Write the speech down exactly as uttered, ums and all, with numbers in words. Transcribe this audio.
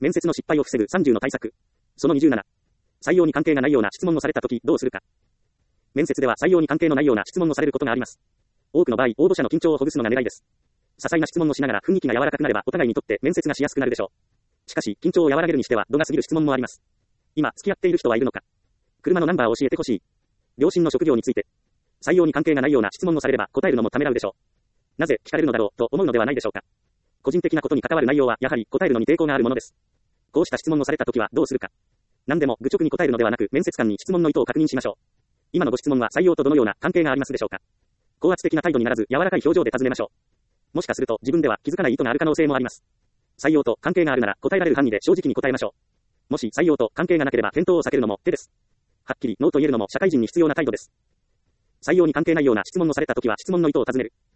面接の失敗を防ぐさんじゅうの対策。そのにじゅうなな。採用に関係がないような質問をされたときどうするか。面接では採用に関係のないような質問をされることがあります。多くの場合、応募者の緊張をほぐすのが狙いです。些細な質問をしながら雰囲気が柔らかくなればお互いにとって面接がしやすくなるでしょう。しかし、緊張を和らげるにしては度が過ぎる質問もあります。今、付き合っている人はいるのか。車のナンバーを教えてほしい。両親の職業について。採用に関係がないような質問をされれば答えるのもためらうでしょう。なぜ聞かれるのだろうと思うのではないでしょうか。個人的なことに関わる内容はやはり答えるのに抵抗があるものです。こうした質問をされたときはどうするか。何でも愚直に答えるのではなく面接官に質問の意図を確認しましょう。今のご質問は採用とどのような関係がありますでしょうか。高圧的な態度にならず柔らかい表情で尋ねましょう。もしかすると自分では気づかない意図がある可能性もあります。採用と関係があるなら答えられる範囲で正直に答えましょう。もし採用と関係がなければ返答を避けるのも手です。はっきりノーと言えるのも社会人に必要な態度です。採用に関係ないような質問をされたときは質問の意図を尋ねる。